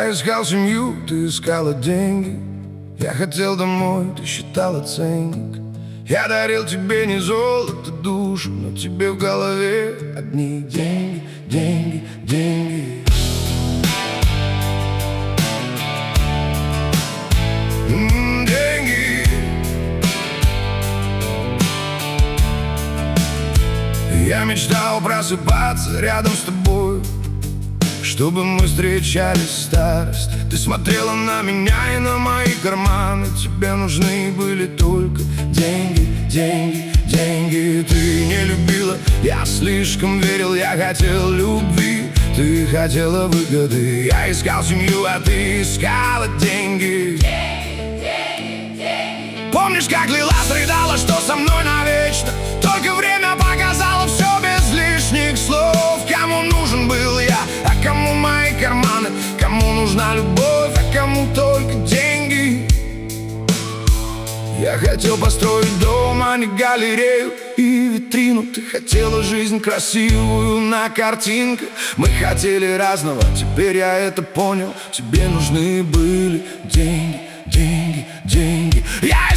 Я искал семью, ты искала деньги. Я хотел домой, ты считала ценник. Я дарил тебе не золото, душу, но тебе в голове одни деньги, деньги, деньги. Деньги. Я мечтал просыпаться рядом с тобой, чтобы мы встречались старость. Ты смотрела на меня и на мои карманы. Тебе нужны были только деньги, деньги, деньги. Ты не любила, я слишком верил. Я хотел любви, ты хотела выгоды. Я искал семью, а ты искала деньги. Помнишь, как лилась, рыдала, что со мной навечно? Только время показало все без лишних слов. Кому нужен был я, а кому мои карманы? Кому нужна любовь, а кому только деньги? Я хотел построить дом, а не галерею и витрину. Ты хотела жизнь красивую на картинках. Мы хотели разного, теперь я это понял. Тебе нужны были деньги, деньги, деньги. Я